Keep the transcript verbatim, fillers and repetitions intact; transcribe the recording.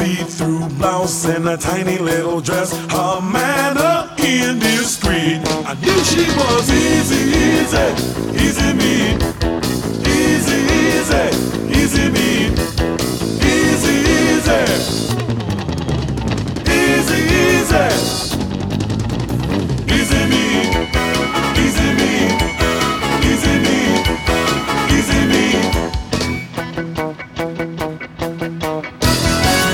see-through blouse and a tiny little dress. Her manner indiscreet. I knew she was easy, easy, easy meat.